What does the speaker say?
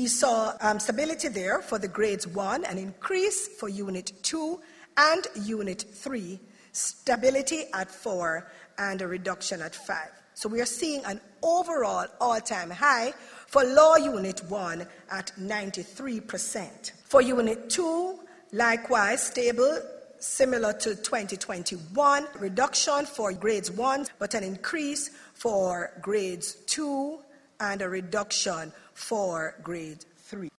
We saw stability there for the grades 1, an increase for Unit 2 and Unit 3, stability at 4, and a reduction at 5. So we are seeing an overall all-time high for Law Unit 1 at 93%. For Unit 2, likewise stable, similar to 2021, reduction for grades 1, but an increase for grades 2 and a reduction for grade 3.